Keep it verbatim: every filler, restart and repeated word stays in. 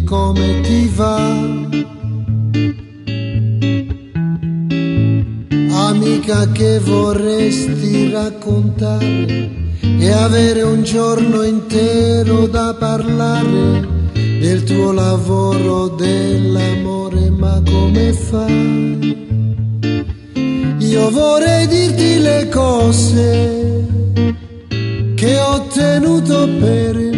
come ti va. Amica che vorresti raccontare e avere un giorno intero da parlare del tuo lavoro, dell'amore, ma come fai? Io vorrei dirti le cose che ho tenuto per